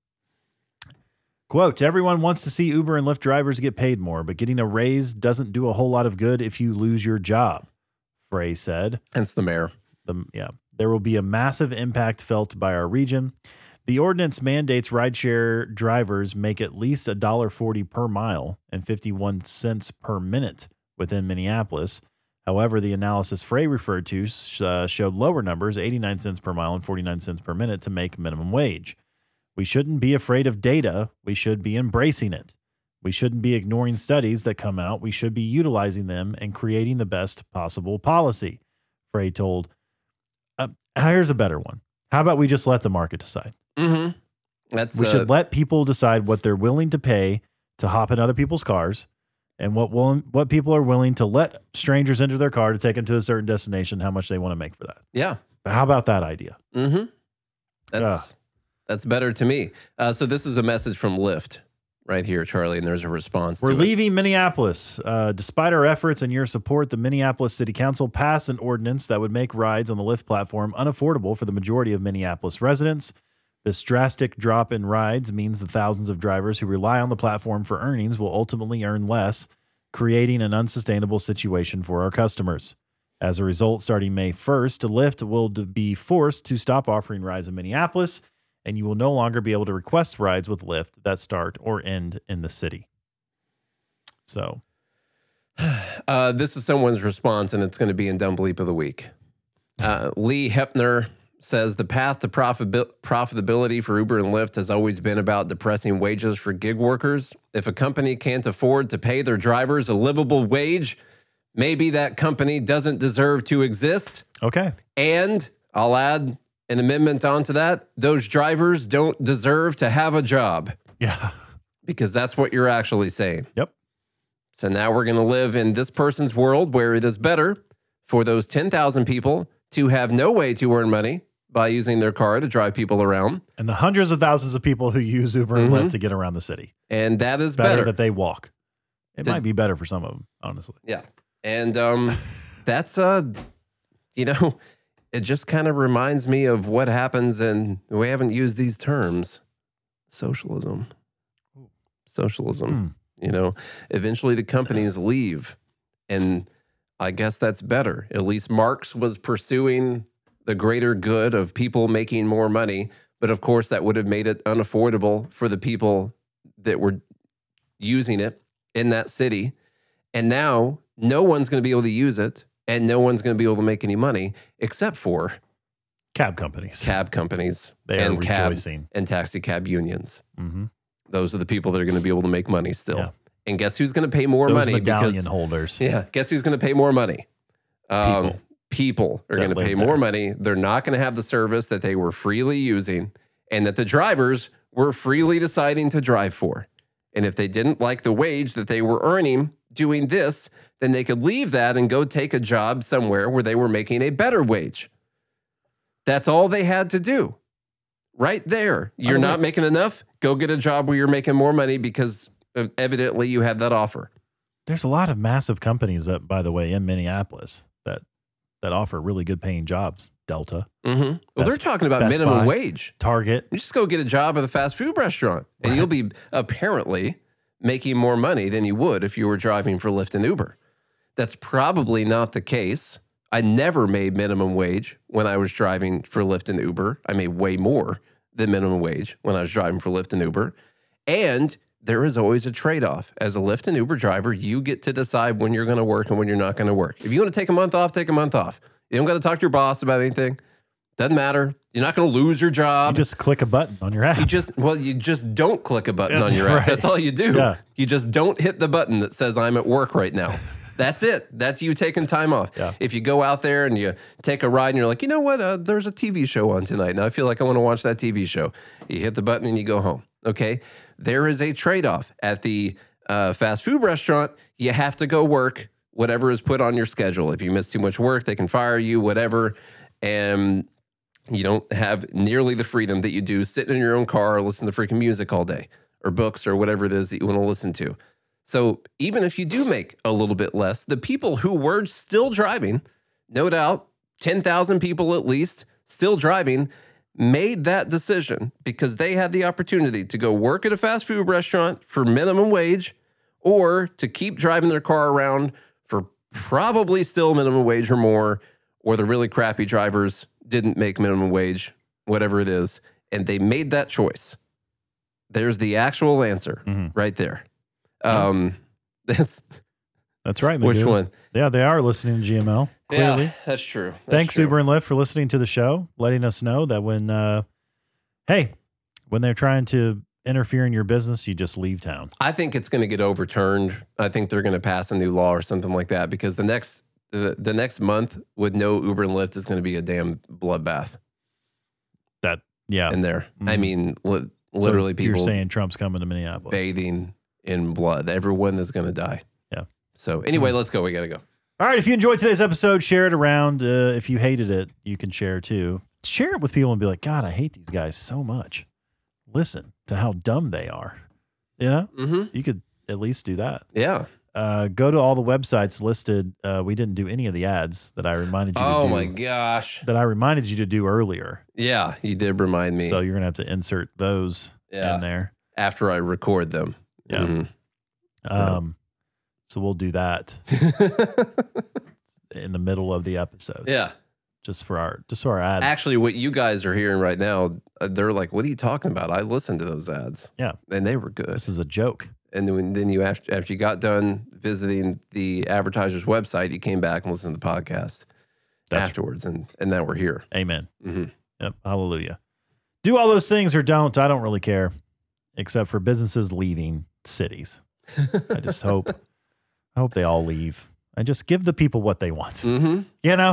Quote, everyone wants to see Uber and Lyft drivers get paid more, but getting a raise doesn't do a whole lot of good if you lose your job, Frey said. Hence the mayor. The, yeah, there will be a massive impact felt by our region. The ordinance mandates rideshare drivers make at least one dollar forty per mile and fifty-one cents per minute within Minneapolis. However, the analysis Frey referred to uh, showed lower numbers, eighty-nine cents per mile and forty-nine cents per minute to make minimum wage. We shouldn't be afraid of data. We should be embracing it. We shouldn't be ignoring studies that come out. We should be utilizing them and creating the best possible policy, Frey told. Uh, here's a better one. How about we just let the market decide? Mm-hmm. That's we uh, should let people decide what they're willing to pay to hop in other people's cars, and what will, what people are willing to let strangers into their car to take them to a certain destination, how much they want to make for that. Yeah. How about that idea? Mm-hmm. That's Ugh. that's better to me. Uh, so this is a message from Lyft right here, Charlie, and there's a response. We're to leaving it. Minneapolis. Uh, despite our efforts and your support, the Minneapolis City Council passed an ordinance that would make rides on the Lyft platform unaffordable for the majority of Minneapolis residents. This drastic drop in rides means the thousands of drivers who rely on the platform for earnings will ultimately earn less, creating an unsustainable situation for our customers. As a result, starting May first, Lyft will be forced to stop offering rides in Minneapolis, and you will no longer be able to request rides with Lyft that start or end in the city. So, uh, this is someone's response, and it's going to be in Dumb Bleep of the Week. Uh, Lee Hepner says the path to profit- profitability for Uber and Lyft has always been about depressing wages for gig workers. If a company can't afford to pay their drivers a livable wage, maybe that company doesn't deserve to exist. Okay. And I'll add an amendment onto that. Those drivers don't deserve to have a job. Yeah. Because that's what you're actually saying. Yep. So now we're going to live in this person's world where it is better for those ten thousand people to have no way to earn money by using their car to drive people around. And the hundreds of thousands of people who use Uber and Mhm. Lyft to get around the city. And that It's is better, better. that they walk. It To- might be better for some of them, honestly. Yeah. And um, that's, uh, you know, it just kind of reminds me of what happens, and we haven't used these terms. Socialism. Socialism. You know, eventually the companies leave, and I guess that's better. At least Marx was pursuing the greater good of people making more money, but of course that would have made it unaffordable for the people that were using it in that city. And now no one's going to be able to use it, and no one's going to be able to make any money except for cab companies. Cab companies They are and cab rejoicing. and taxi cab unions. Mm-hmm. Those are the people that are going to be able to make money still. Yeah. And guess who's going to pay more Those money? medallion because, holders. Yeah. Guess who's going to pay more money? Um, People. people are that going to live pay there. more money. They're not going to have the service that they were freely using and that the drivers were freely deciding to drive for. And if they didn't like the wage that they were earning doing this, then they could leave that and go take a job somewhere where they were making a better wage. That's all they had to do. Right there. You're not making enough. Go get a job where you're making more money because uh, evidently you had that offer. There's a lot of massive companies that, by the way, in Minneapolis that that offer really good paying jobs. Delta. Mm-hmm. Well, Best- they're talking about Best minimum Buy, wage. Target. You just go get a job at a fast food restaurant, and Right. you'll be apparently making more money than you would if you were driving for Lyft and Uber. That's probably not the case. I never made minimum wage when I was driving for Lyft and Uber. I made way more than minimum wage when I was driving for Lyft and Uber. And there is always a trade-off. As a Lyft and Uber driver, you get to decide when you're going to work and when you're not going to work. If you want to take a month off, take a month off. You don't got to talk to your boss about anything. Doesn't matter. You're not going to lose your job. You just click a button on your app. You just, well, you just don't click a button Yeah, on your app. right. That's all you do. Yeah. You just don't hit the button that says I'm at work right now. That's it. That's you taking time off. Yeah. If you go out there and you take a ride and you're like, you know what, uh, there's a T V show on tonight. Now I feel like I want to watch that T V show. You hit the button and you go home. Okay. There is a trade-off. At the uh, fast food restaurant, you have to go work whatever is put on your schedule. If you miss too much work, they can fire you, whatever. And you don't have nearly the freedom that you do sitting in your own car or listening to freaking music all day or books or whatever it is that you want to listen to. So even if you do make a little bit less, the people who were still driving, no doubt, ten thousand people at least still driving, made that decision because they had the opportunity to go work at a fast food restaurant for minimum wage or to keep driving their car around for probably still minimum wage or more, or the really crappy drivers didn't make minimum wage, whatever it is, and they made that choice. There's the actual answer Mhm. right there. Um, that's That's right. which Magoo. one? Yeah, they are listening to G M L. Clearly. Yeah, that's true. That's Thanks, true. Uber and Lyft, for listening to the show, letting us know that when, uh, hey, when they're trying to interfere in your business, you just leave town. I think it's going to get overturned. I think they're going to pass a new law or something like that because the next the, the next month with no Uber and Lyft is going to be a damn bloodbath That, yeah. in there. I Mhm. mean, li- So literally people You're saying Trump's coming to Minneapolis. bathing in blood. Everyone is going to die. Yeah. So anyway, let's go. We got to go. All right. If you enjoyed today's episode, share it around. Uh, if you hated it, you can share too. Share it with people and be like, God, I hate these guys so much. Listen to how dumb they are. You know, Mm-hmm. you could at least do that. Yeah. Uh, go to all the websites listed. Uh, we didn't do any of the ads that I reminded you Oh to do. my gosh. That I reminded you to do earlier. Yeah, you did remind me. So you're going to have to insert those Yeah. in there. After I record them. Yeah. Mhm. Um, so we'll do that in the middle of the episode. Yeah. Just for our, just for our ads. Actually, what you guys are hearing right now, uh, they're like, what are you talking about? I listened to those ads. Yeah. And they were good. This is a joke. And then, then you, after, after you got done visiting the advertiser's website, you came back and listened to the podcast That's- afterwards. And, and now we're here. Amen. Mm-hmm. Yep. Hallelujah. Do all those things or don't. I don't really care, except for businesses leaving cities. I just hope, I hope they all leave. I just give the people what they want. Mm-hmm. You know,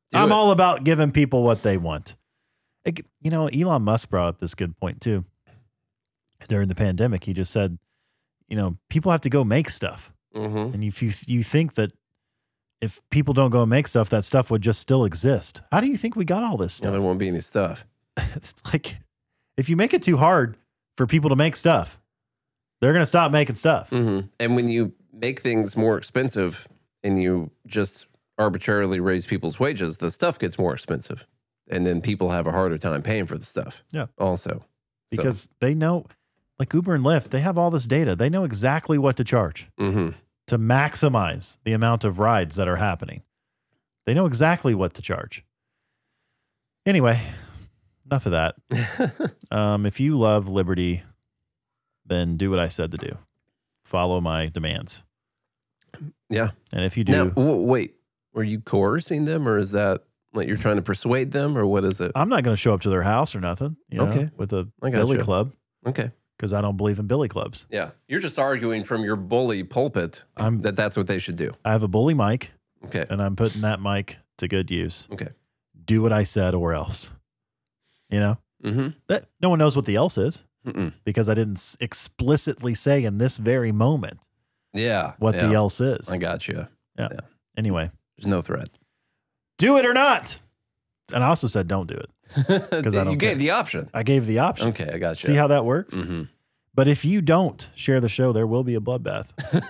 I'm it. all about giving people what they want. It, you know, Elon Musk brought up this good point too. During the pandemic, he just said, you know, people have to go make stuff. Mm-hmm. And if you, you think that if people don't go make stuff, that stuff would just still exist. How do you think we got all this Yeah, stuff? there won't be any stuff. It's like, if you make it too hard for people to make stuff, they're going to stop making stuff. Mm-hmm. And when you make things more expensive and you just arbitrarily raise people's wages, the stuff gets more expensive. And then people have a harder time paying for the stuff. Yeah. Also. Because so. they know, like Uber and Lyft, they have all this data. They know exactly what to charge Mm-hmm. to maximize the amount of rides that are happening. They know exactly what to charge. Anyway, enough of that. um, if you love liberty, then do what I said to do. Follow my demands. Yeah. And if you do... Now, w- wait, were you coercing them, or is that like you're trying to persuade them, or what is it? I'm not going to show up to their house or nothing. You know, Okay. with a I billy gotcha. club. Okay. Because I don't believe in billy clubs. Yeah. You're just arguing from your bully pulpit I'm, that that's what they should do. I have a bully mic, Okay. and I'm putting that mic to good use. Okay. Do what I said or else. You know? Mm-hmm. That, no one knows what the else is Mm-mm. because I didn't s- explicitly say in this very moment Yeah. what yeah. the else is. I got you. Yeah. yeah. Anyway, There's no threat. do it or not. And I also said don't do it. Because I don't you care. gave the option. I gave the option. Okay, I got you. See how that works? Mm-hmm. But if you don't share the show, there will be a bloodbath.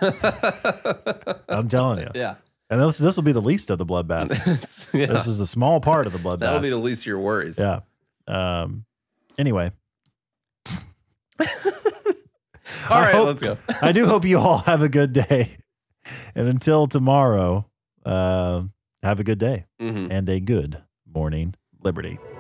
I'm telling you. Yeah. And this this will be the least of the bloodbaths. yeah. This is a small part of the bloodbath. That'll be the least of your worries. Yeah. Um. Anyway. All right, hope- let's go. I do hope you all have a good day. And until tomorrow, uh, have a good day Mm-hmm. and a good morning, Liberty.